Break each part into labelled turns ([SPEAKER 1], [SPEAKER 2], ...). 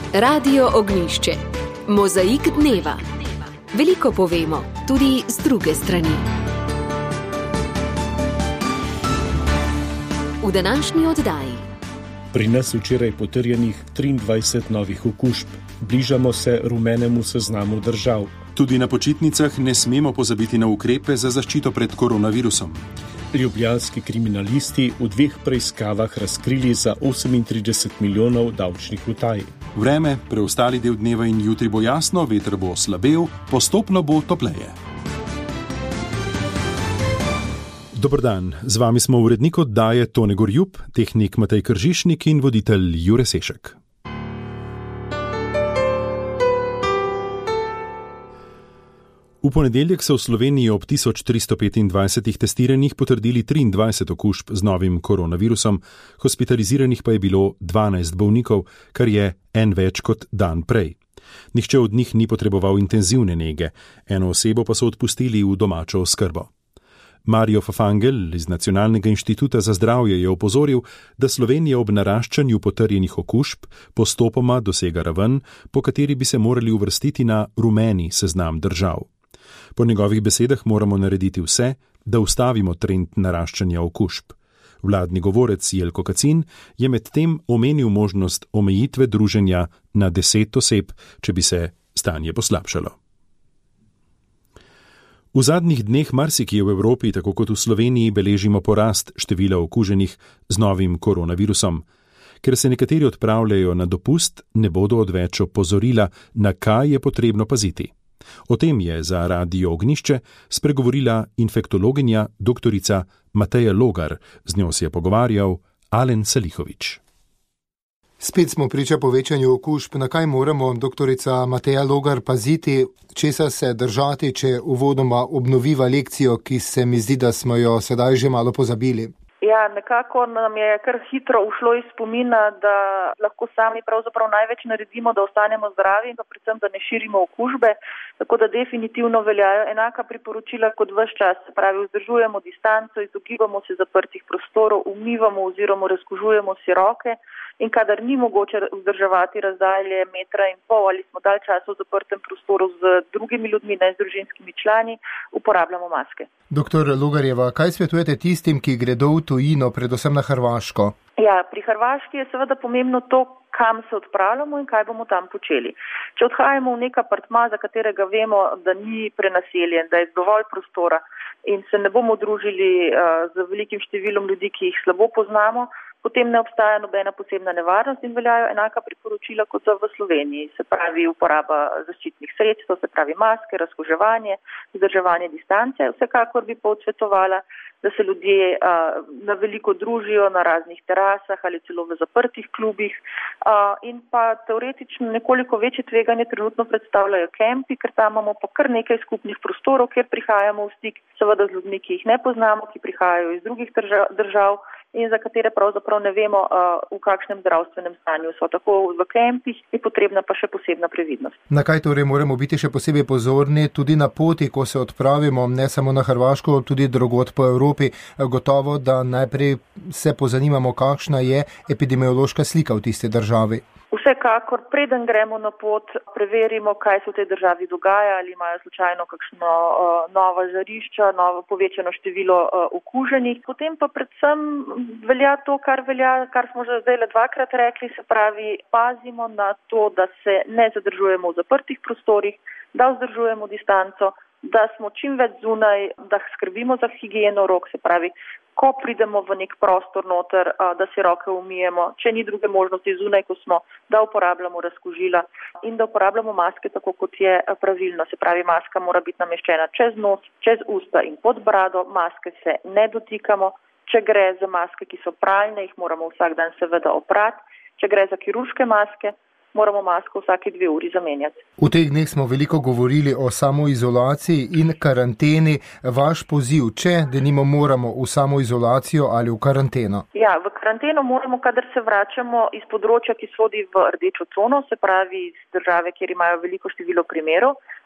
[SPEAKER 1] Radio Ognjišče. Mozaik dneva. Veliko povemo, tudi z druge strani. V današnji oddaji.
[SPEAKER 2] Pri nas včeraj potrjenih 23 novih okužb. Bližamo se rumenemu seznamu držav.
[SPEAKER 3] Tudi na počitnicah ne smemo pozabiti na ukrepe za zaščito pred koronavirusom.
[SPEAKER 2] Ljubljanski kriminalisti v 2 preiskavah razkrili za 38 milijonov davčnih utaj.
[SPEAKER 3] Vreme, preostali del dneva in jutri bo jasno, veter bo slabel, postopno bo topleje. Dober dan, z vami smo urednik oddaje Tone Gorjup, tehnik Matej Kržišnik in voditelj Jure Sešek. V ponedeljek so v Sloveniji ob 1325 testiranih potrdili 23 okužb z novim koronavirusom, hospitaliziranih pa je bilo 12 bolnikov, kar je en več kot dan prej. Nihče od njih ni potreboval intenzivne nege, eno osebo pa so odpustili v domačo oskrbo. Mario Fafangel iz Nacionalnega inštituta za zdravje je opozoril, da Slovenija ob naraščanju potrjenih okužb postopoma dosega raven, po kateri bi se morali uvrstiti na rumeni seznam držav. Po njegovih besedah moramo narediti vse, da ustavimo trend naraščanja okužb. Vladni govorec Jelko Kacin je medtem omenil možnost omejitve druženja na 10 oseb, če bi se stanje poslabšalo. V zadnjih dneh marsikje v Evropi, tako kot v Sloveniji, beležimo porast števila okuženih z novim koronavirusom. Ker se nekateri odpravljajo na dopust, ne bodo odveč opozorila, na kaj je potrebno paziti. O tem je za Radio Ognjišče spregovorila infektologinja doktorica Mateja Logar, z njo se je pogovarjal Alen Salihović.
[SPEAKER 4] Spet smo priča povečanju okužb. Na kaj moramo, doktorica Mateja Logar, paziti, česa se držati, če uvodoma obnoviva lekcijo, ki se mi zdi, da smo jo sedaj že malo pozabili?
[SPEAKER 5] Ja, nekako nam je kar hitro ušlo iz spomina, da lahko sami pravzaprav največ naredimo, da ostanemo zdravi in pa predvsem, da ne širimo okužbe. Tako da definitivno veljajo enaka priporočila kot ves čas. Se pravi, vzdržujemo distanco, izogibamo se zaprtih prostorov, umivamo oziroma razkužujemo si roke in kadar ni mogoče vzdrževati razdalje 1,5 metra ali smo dalj časa v zaprtem prostoru z drugimi ljudmi, ne z družinskimi člani, uporabljamo maske.
[SPEAKER 4] Doktor Logarjeva, kaj svetujete tistim, ki gredo v tujino, predvsem na Hrvaško?
[SPEAKER 5] Ja, pri Hrvaški je seveda pomembno to, kam se odpravljamo in kaj bomo tam počeli. Če odhajamo v nek apartma, za katerega vemo, da ni prenaseljen, da je dovolj prostora in se ne bomo družili z velikim številom ljudi, ki jih slabo poznamo, potem ne obstaja nobena posebna nevarnost in veljajo enaka priporočila kot so v Sloveniji. Se pravi uporaba zaščitnih sredstev, se pravi maske, razkuževanje, vzdrževanje distance. Vsekakor bi pa odsvetovala, da se ljudje na veliko družijo na raznih terasah ali celo v zaprtih klubih in pa teoretično nekoliko večje tveganje trenutno predstavljajo kempi, ker tam imamo pa kar nekaj skupnih prostorov, kjer prihajamo v stik seveda z ljudmi, ki jih ne poznamo, ki prihajajo iz drugih držav in za katere pravzaprav ne vemo, v kakšnem zdravstvenem stanju so. Tako v kempih je potrebna pa še posebna previdnost.
[SPEAKER 4] Na kaj torej moramo biti še posebej pozorni tudi na poti, ko se odpravimo, ne samo na Hrvaško, tudi drugod po Evropi? Gotovo, da najprej se pozanimamo, kakšna je epidemiološka slika v tisti državi.
[SPEAKER 5] Vsekakor, preden gremo na pot, preverimo, kaj se v tej državi dogaja, ali imajo slučajno kakšno nova žarišča, novo povečano število okuženih. Potem pa predvsem velja to, kar smo že zdaj le 2-krat rekli, se pravi, pazimo na to, da se ne zadržujemo v zaprtih prostorih, da vzdržujemo distanco, da smo čim več zunaj, da skrbimo za higieno rok, se pravi, ko pridemo v nek prostor noter, da si roke umijemo, če ni druge možnosti zunaj, ko smo, da uporabljamo razkužila in da uporabljamo maske tako, kot je pravilno. Se pravi, maska mora biti nameščena čez nos, čez usta in pod brado, maske se ne dotikamo. Če gre za maske, ki so pralne, jih moramo vsak dan seveda oprati. Če gre za kirurške maske, moramo masko vsake 2 uri zamenjati.
[SPEAKER 4] V teh dneh smo veliko govorili o samoizolaciji in karanteni. Vaš poziv, če denimo moramo v samoizolacijo ali v karanteno?
[SPEAKER 5] Ja, v karanteno moramo, kadar se vračamo iz področja, ki sodi v rdečo cono, se pravi iz države, kjer imajo veliko število primerov,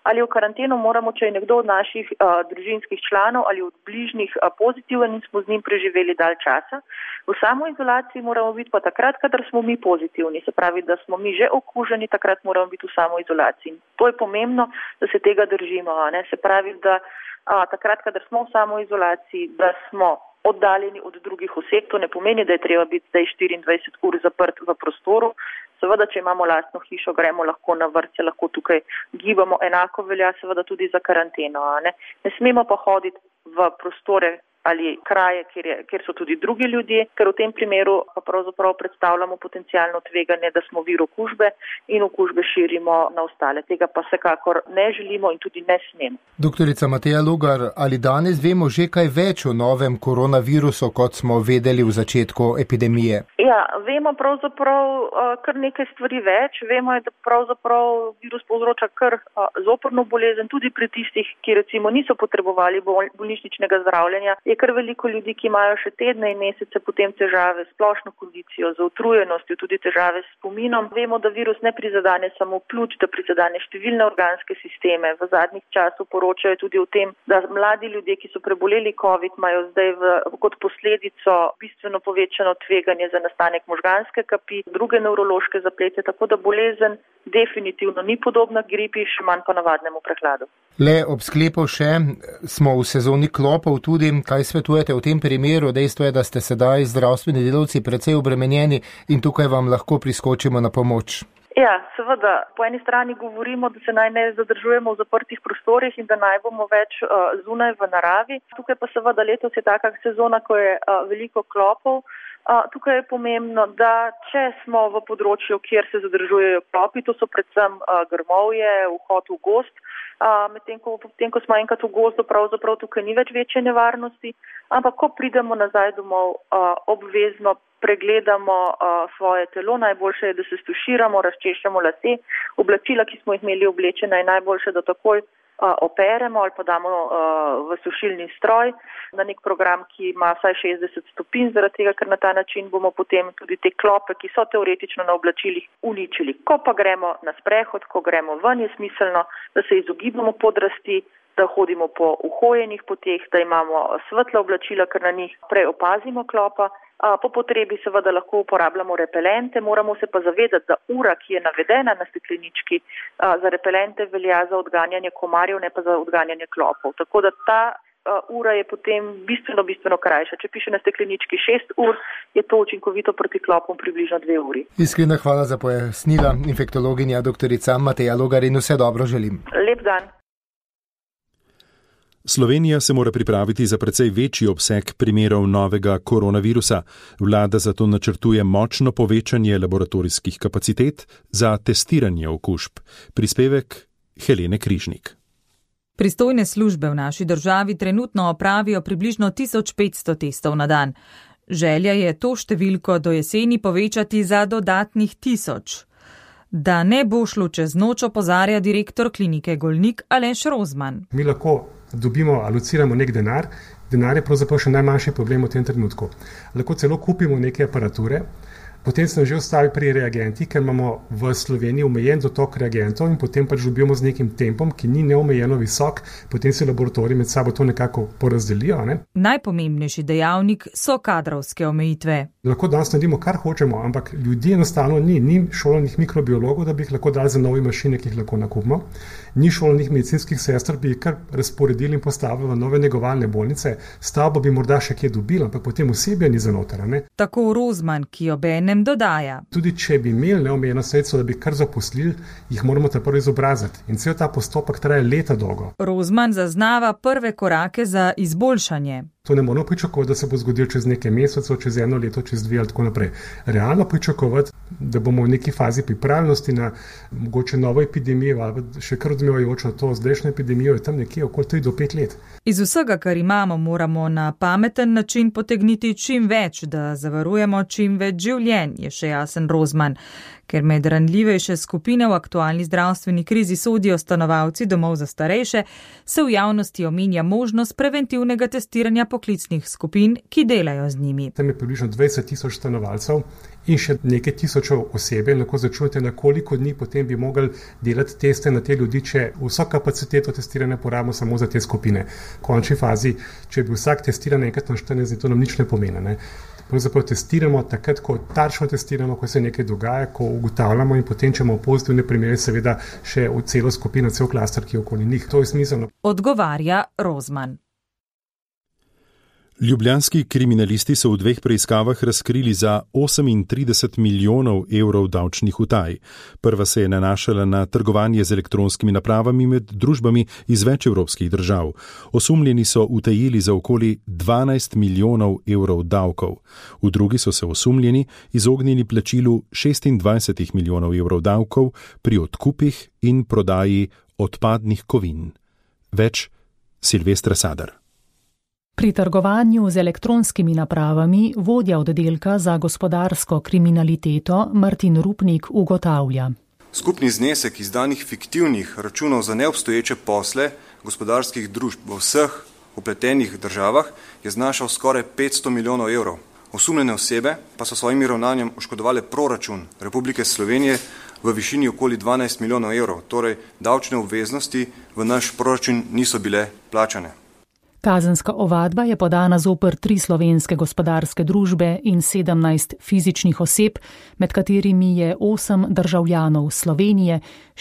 [SPEAKER 5] ali v karanteno moramo, če je nekdo od naših družinskih članov ali od bližnjih pozitiven in smo z njim preživeli dalj časa. V samoizolaciji moramo biti pa takrat, kadar smo mi pozitivni, se pravi, da smo mi že okuženi, takrat moramo biti v samoizolaciji. To je pomembno, da se tega držimo, ne? Se pravi, da takrat, kadar smo v samoizolaciji, da smo oddaljeni od drugih oseb, to ne pomeni, da je treba biti zdaj 24 ur zaprt v prostoru. Seveda, če imamo lastno hišo, gremo lahko na vrt, se lahko tukaj gibamo, enako velja seveda tudi za karanteno. Ne smemo pa hoditi v prostore ali kraje, kjer so tudi drugi ljudje, ker v tem primeru pa pravzaprav predstavljamo potencialno tveganje, da smo vir okužbe in okužbe širimo na ostale. Tega pa vsekakor ne želimo in tudi ne smemo.
[SPEAKER 4] Doktorica Mateja Logar, ali danes vemo že kaj več o novem koronavirusu, kot smo vedeli v začetku epidemije?
[SPEAKER 5] Ja, vemo pravzaprav kar nekaj stvari več. Vemo, da pravzaprav virus povzroča kar zoprno bolezen, tudi pri tistih, ki recimo niso potrebovali bolnišničnega zdravljenja. Je kar veliko ljudi, ki imajo še tedne in mesece potem težave s splošno kondicijo, z utrujenostjo, tudi težave s spominom. Vemo, da virus ne prizadene samo pljuč, da prizadene številne organske sisteme. V zadnjih času poročajo tudi o tem, da mladi ljudje, ki so preboleli COVID, imajo zdaj kot posledico bistveno povečano tveganje za nastanek možganske kapi, druge nevrološke zaplete, tako da bolezen definitivno ni podobna gripi, še manj pa navadnemu prehladu.
[SPEAKER 4] Le ob sklepu še, smo v sezoni klopov tudi, kaj svetujete v tem primeru? Dejstvo je, da ste sedaj zdravstveni delavci precej obremenjeni in tukaj vam lahko priskočimo na pomoč.
[SPEAKER 5] Ja, seveda, po eni strani govorimo, da se naj ne zadržujemo v zaprtih prostorih in da naj bomo več zunaj v naravi. Tukaj pa seveda letos je taka sezona, ko je veliko klopov. Tukaj je pomembno, da če smo v področju, kjer se zadržujejo klopi, to so predvsem grmovje, vhod v gozd, medtem ko smo enkrat v gozdu, pravzaprav tukaj ni več večje nevarnosti, ampak ko pridemo nazaj domov, obvezno pregledamo svoje telo, najboljše je, da se stuširamo, razčešamo lase, oblačila, ki smo jih imeli oblečena, je najboljše, da takoj operemo ali pa damo v sušilni stroj na nek program, ki ima vsaj 60 stopinj, zaradi tega, ker na ta način bomo potem tudi te klope, ki so teoretično na oblačilih, uničili. Ko pa gremo na sprehod, ko gremo ven, je smiselno, da se izogibamo podrasti, da hodimo po uhojenih poteh, da imamo svetla oblačila, ker na njih prej opazimo klopa. Po potrebi seveda lahko uporabljamo repelente, moramo se pa zavedati, da ura, ki je navedena na steklenički, za repelente velja za odganjanje komarjev, ne pa za odganjanje klopov. Tako da ta ura je potem bistveno krajša. Če piše na steklenički 6 ur, je to učinkovito proti klopom približno 2 uri.
[SPEAKER 4] Iskrena hvala za pojasnila, infektologinja doktorica Mateja Logar, in vse dobro želim.
[SPEAKER 5] Lep dan.
[SPEAKER 3] Slovenija se mora pripraviti za precej večji obseg primerov novega koronavirusa. Vlada zato načrtuje močno povečanje laboratorijskih kapacitet za testiranje okužb. Prispevek Helene Križnik.
[SPEAKER 6] Pristojne službe v naši državi trenutno opravijo približno 1500 testov na dan. Želja je to številko do jeseni povečati za dodatnih 1000. Da ne bo šlo čez noč, opozarja direktor klinike Golnik Aleš Rozman.
[SPEAKER 7] Mi lahko dobimo, alociramo nek denar. Denar je pravzaprav še najmanjši problem v tem trenutku. Lahko celo kupimo neke aparature. Potem se nam že ustavi pri reagentih, ker imamo v Sloveniji omejen dotok reagentov in potem pač dobimo z nekim tempom, ki ni neomejeno visok, potem se laboratoriji med sabo to nekako porazdelijo. Ne?
[SPEAKER 6] Najpomembnejši dejavnik so kadrovske omejitve.
[SPEAKER 7] Lahko danes naredimo, kar hočemo, ampak ljudje enostavno ni šolanih mikrobiologov, da bi jih lahko dali za nove mašine, ki jih lahko nakupimo. Ni šolanih medicinskih sester, bi jih kar razporedili in postavili v nove negovalne bolnice. Stavbo bi morda še kje dobili, ampak potem osebja ni za noter.
[SPEAKER 6] Tako Rozman, ki obenem dodaja.
[SPEAKER 7] Tudi če bi imeli neomejeno sredstvo, da bi kar zaposlili, jih moramo ta prvo izobraziti. In cel ta postopek traja leta dolgo.
[SPEAKER 6] Rozman zaznava prve korake za izboljšanje.
[SPEAKER 7] To ne moramo pričakovati, da se bo zgodil čez nekaj mesecev, čez 1 leto, čez 2 ali tako naprej. Realno pričakovati, da bomo v neki fazi pripravljenosti na mogoče novo epidemijo ali še kar odmevajočo to zdajšnjo epidemijo, je tam nekje okoli 3 do 5 let.
[SPEAKER 6] Iz vsega, kar imamo, moramo na pameten način potegniti čim več, da zavarujemo čim več življenj, je še jasen Rozman. Ker med ranljivejše skupine v aktualni zdravstveni krizi sodijo stanovalci domov za starejše, se v javnosti omenja možnost preventivnega testiranja poklicnih skupin, ki delajo z njimi.
[SPEAKER 7] Tam je približno 20 000 stanovalcev in še nekaj tisočev osebe, lahko začujete, na koliko dni potem bi mogli delati teste na te ljudi, če vso kapaciteto testiranja porabimo samo za te skupine. V končni fazi, če bi vsak testiran enkrat na 14 dni, to nam nič ne pomeni. Ne? Pravzaprav testiramo takrat, ko tarčno testiramo, ko se nekaj dogaja, ko ugotavljamo in potem, če imamo pozitivne primere, seveda še v celo skupino, cel klaster, ki je okoli njih. To je smiselno.
[SPEAKER 6] Odgovarja Rozman.
[SPEAKER 3] Ljubljanski kriminalisti so v 2 preiskavah razkrili za 38 milijonov evrov davčnih utaj. Prva se je nanašala na trgovanje z elektronskimi napravami med družbami iz več evropskih držav. Osumljeni so utajili za okoli 12 milijonov evrov davkov. V drugi so se osumljeni izognili plačilu 26 milijonov evrov davkov pri odkupih in prodaji odpadnih kovin. Več Silvestra Sadar.
[SPEAKER 8] Pri trgovanju z elektronskimi napravami vodja oddelka za gospodarsko kriminaliteto Martin Rupnik ugotavlja.
[SPEAKER 9] Skupni znesek izdanih fiktivnih računov za neobstoječe posle gospodarskih družb v vseh upletenih državah je znašal skoraj 500 milijonov evrov. Osumljene osebe pa so svojim ravnanjem oškodovale proračun Republike Slovenije v višini okoli 12 milijonov evrov, torej davčne obveznosti v naš proračun niso bile plačane.
[SPEAKER 8] Kazenska ovadba je podana zoper 3 slovenske gospodarske družbe in 17 fizičnih oseb, med katerimi je 8 državljanov Slovenije,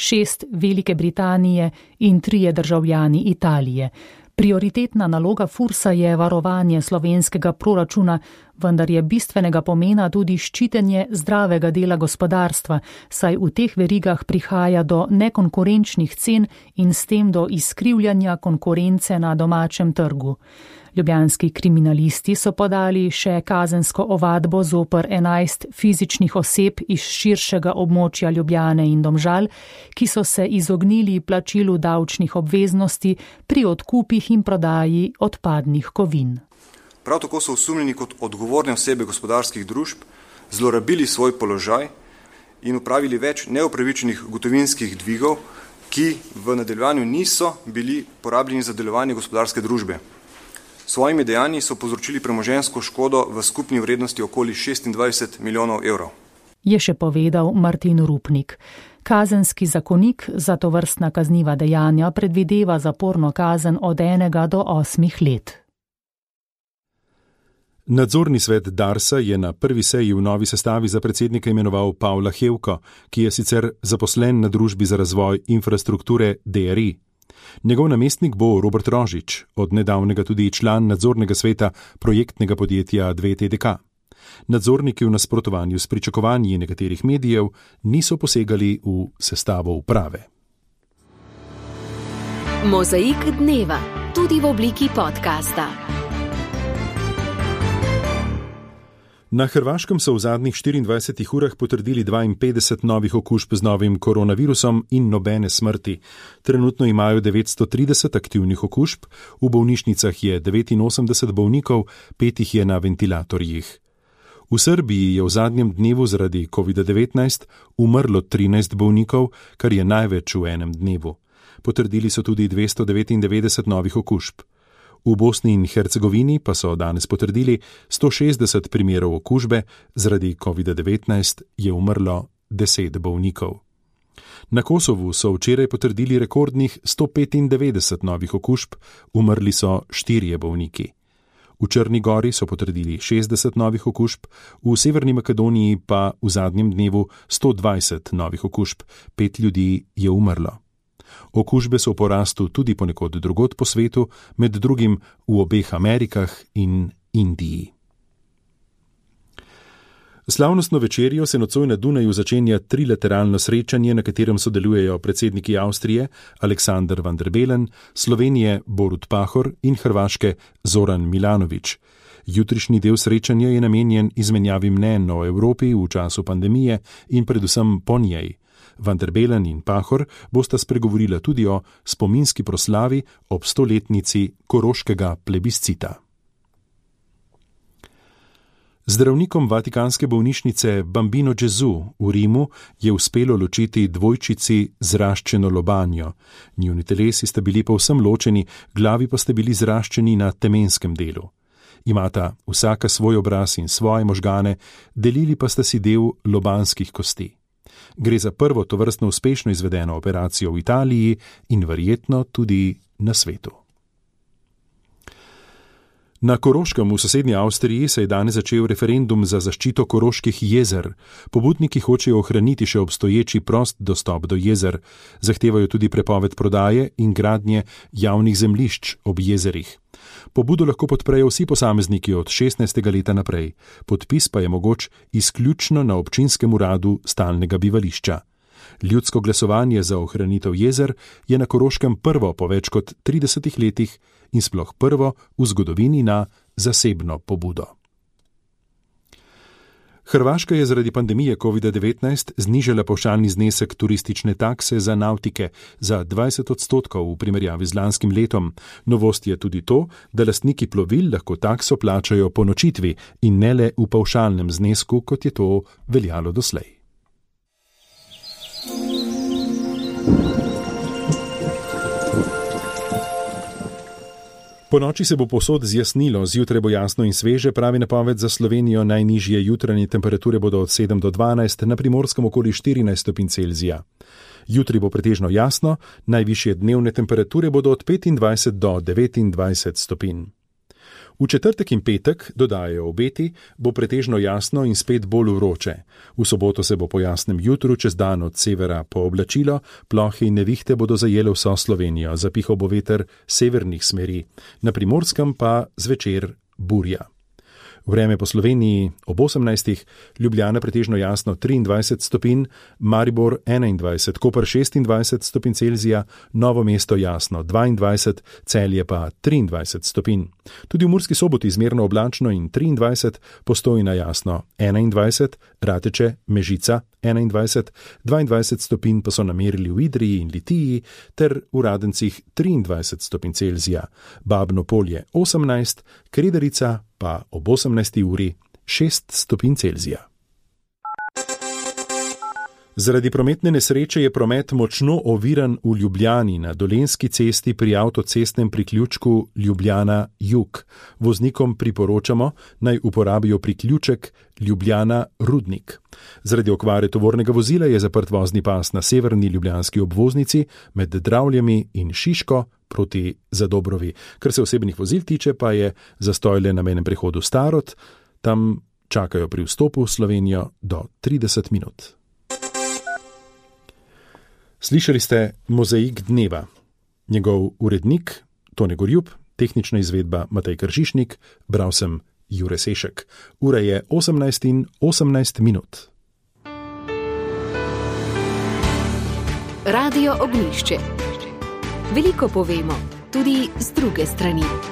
[SPEAKER 8] 6 Velike Britanije in 3 državljani Italije. Prioritetna naloga Fursa je varovanje slovenskega proračuna, vendar je bistvenega pomena tudi ščitenje zdravega dela gospodarstva, saj v teh verigah prihaja do nekonkurenčnih cen in s tem do izkrivljanja konkurence na domačem trgu. Ljubljanski kriminalisti so podali še kazensko ovadbo zoper 11 fizičnih oseb iz širšega območja Ljubljane in Domžal, ki so se izognili plačilu davčnih obveznosti pri odkupih in prodaji odpadnih kovin.
[SPEAKER 9] Prav tako so osumljeni kot odgovorne osebe gospodarskih družb zlorabili svoj položaj in upravili več neupravičenih gotovinskih dvigov, ki v nadaljevanju niso bili porabljeni za delovanje gospodarske družbe. Svojimi dejanji so povzročili premoženjsko škodo v skupni vrednosti okoli 26 milijonov evrov.
[SPEAKER 8] Je še povedal Martin Rupnik. Kazenski zakonik za tovrstna kazniva dejanja predvideva zaporno kazen od 1 do 8 let.
[SPEAKER 3] Nadzorni svet Darsa je na prvi seji v novi sestavi za predsednika imenoval Pavla Hevko, ki je sicer zaposlen na družbi za razvoj infrastrukture DRI. Njegov namestnik bo Robert Rožič, od nedavnega tudi član nadzornega sveta projektnega podjetja 2TDK. Nadzorniki v nasprotovanju s pričakovanji nekaterih medijev niso posegali v sestavo uprave.
[SPEAKER 1] Mozaik dneva, tudi v obliki podcasta.
[SPEAKER 3] Na Hrvaškem so v zadnjih 24 urah potrdili 52 novih okužb z novim koronavirusom in nobene smrti. Trenutno imajo 930 aktivnih okužb, v bolnišnicah je 89 bolnikov, 5 jih je na ventilatorjih. V Srbiji je v zadnjem dnevu zaradi COVID-19 umrlo 13 bolnikov, kar je največ v enem dnevu. Potrdili so tudi 299 novih okužb. V Bosni in Hercegovini pa so danes potrdili 160 primerov okužbe, zaradi COVID-19 je umrlo 10 bolnikov. Na Kosovu so včeraj potrdili rekordnih 195 novih okužb, umrli so 4 bolniki. V Črni Gori so potrdili 60 novih okužb, v Severni Makedoniji pa v zadnjem dnevu 120 novih okužb, 5 ljudi je umrlo. Okužbe so v porastu tudi ponekod drugod po svetu, med drugim v obeh Amerikah in Indiji. Slavnostno večerjo se nocoj na Dunaju začenja trilateralno srečanje, na katerem sodelujejo predsedniki Avstrije Aleksander Van der Bellen, Slovenije Borut Pahor in Hrvaške Zoran Milanović. Jutrišnji del srečanja je namenjen izmenjavi mnenj o Evropi v času pandemije in predvsem po njej. Van der Bellen in Pahor bosta spregovorila tudi o spominski proslavi ob 100-letnici koroškega plebiscita. Zdravnikom vatikanske bolnišnice Bambino Gesù v Rimu je uspelo ločiti dvojčici zraščeno lobanjo. Njuni telesi sta bili povsem ločeni, glavi pa sta bili zraščeni na temenskem delu. Imata vsaka svoj obraz in svoje možgane, delili pa sta si del lobanskih kosti. Gre za prvo tovrstno uspešno izvedeno operacijo v Italiji in verjetno tudi na svetu. Na Koroškem v sosednji Avstriji se je danes začel referendum za zaščito koroških jezer. Pobudniki hočejo ohraniti še obstoječi prost dostop do jezer, zahtevajo tudi prepoved prodaje in gradnje javnih zemljišč ob jezerih. Pobudo lahko podprejo vsi posamezniki od 16. leta naprej, podpis pa je mogoč izključno na občinskem uradu stalnega bivališča. Ljudsko glasovanje za ohranitev jezer je na Koroškem prvo po več kot 30 letih in sploh prvo v zgodovini na zasebno pobudo. Hrvaška je zaradi pandemije COVID-19 znižala pavšalni znesek turistične takse za navtike za 20% v primerjavi z lanskim letom. Novost je tudi to, da lastniki plovil lahko takso plačajo po nočitvi in ne le v pavšalnem znesku, kot je to veljalo doslej. Po noči se bo povsod zjasnilo, zjutraj bo jasno in sveže, pravi napoved za Slovenijo. Najnižje jutranje temperature bodo od 7 do 12, na Primorskem okoli 14 stopinj Celzija. Jutri bo pretežno jasno, najvišje dnevne temperature bodo od 25 do 29 stopinj. V četrtek in petek, dodajajo obeti, bo pretežno jasno in spet bolj vroče. V soboto se bo po jasnem jutru čez dan od severa pooblačilo, plohe in nevihte bodo zajele vso Slovenijo, zapihal bo veter severnih smeri, na Primorskem pa zvečer burja. Vreme po Sloveniji ob 18. Ljubljana pretežno jasno 23 stopinj, Maribor 21, Koper 26 stopinj Celzija, Novo mesto jasno 22, Celje pa 23 stopinj. Tudi v Murski Soboti izmerno oblačno in 23, Postojna jasno 21, Rateče, Mežica 21, 22 stopinj pa so namerili v Idriji in Litiji ter v Radencih 23 stopinj Celzija, Babno Polje 18, Krederica pa ob 18. uri 6 stopinj Celzija. Zaradi prometne nesreče je promet močno oviran v Ljubljani na Dolenjski cesti pri avtocestnem priključku Ljubljana Jug. Voznikom priporočamo, naj uporabijo priključek Ljubljana Rudnik. Zaradi okvare tovornega vozila je zaprt vozni pas na severni ljubljanski obvoznici med Dravljami in Šiško proti Zadobrovi. Kar se osebnih vozil tiče, pa je zastoj le na mejnem prehodu Starod, tam čakajo pri vstopu v Slovenijo do 30 minut. Slišali ste Mozaik dneva. Njegov urednik Tone Gorjup, tehnična izvedba Matej Kržišnik, bral sem Jure Sešek. Ura je 18:18 minut.
[SPEAKER 1] Radio Ognjišče. Veliko povemo, tudi z druge strani.